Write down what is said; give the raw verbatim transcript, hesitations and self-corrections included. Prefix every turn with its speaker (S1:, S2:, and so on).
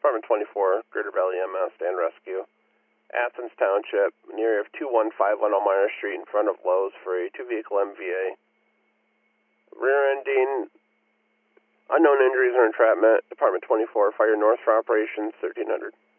S1: Department twenty-four, Greater Valley E M S, and Rescue. Athens Township, in the area of two one five one Elmira Street in front of Lowe's for a two-vehicle M V A. Rear-ending, unknown injuries or entrapment. Department twenty-four, fire north for operations, thirteen hundred.